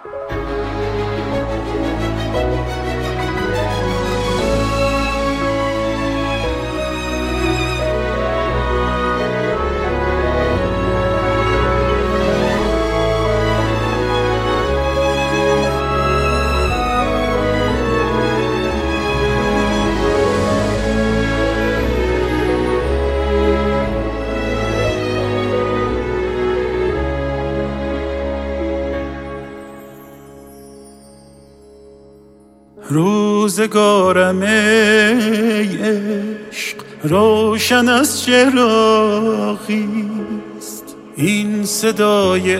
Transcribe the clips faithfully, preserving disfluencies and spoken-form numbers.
روزگارم ای عشق روشن از چراغیست، این صدای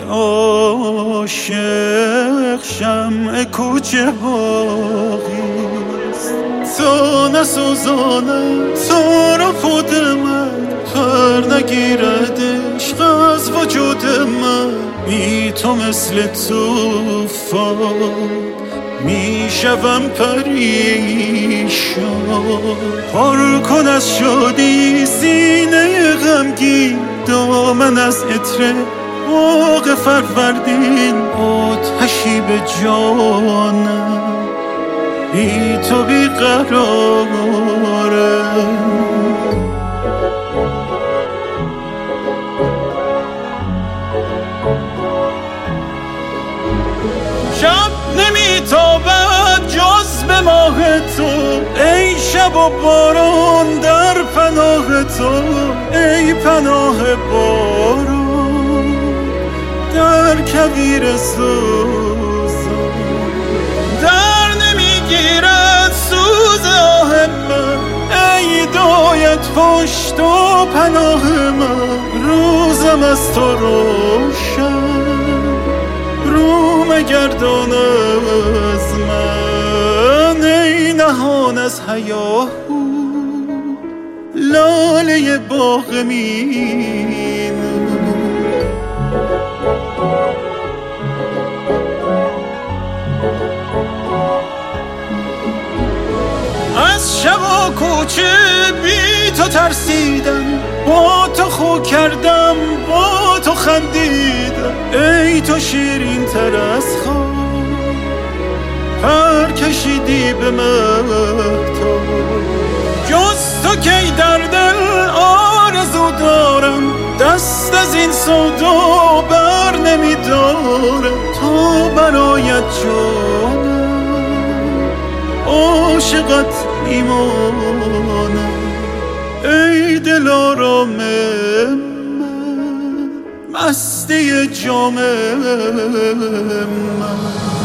عاشق شمع کوچه باغیست. تو نسوزانم تو را خود من، پر نگیرد عشق از وجود من. بی تو مثل توفان می شوم پریشان. پر کن از شادی سینه غمگین، دامن از عطر باغ فروردین. آتشی به جانم بی تو بی قرارم. شب نمیتابد جز به ماه تو، ای شب و باران در پناه تو. ای پناه باران در کویر سوزان، در نمیگیرد سوز آه من. ای دایت پشت و پناه من، روزم از تو روشن رو مگردان از من. ای نهان از هیاهو لاله باغ مینو. از شب و کوچه بی تو ترسیدم، با تو خو کردم با تو خندیدم. ای تو شیرین تر از خواب پر کشیدی به مهتاب. جز تو کی در دل آرزو دارم، دست از این سودا بر نمیدارم. تو برایت جانم عاشقت میمانم. ای دلارام من مستی جام من.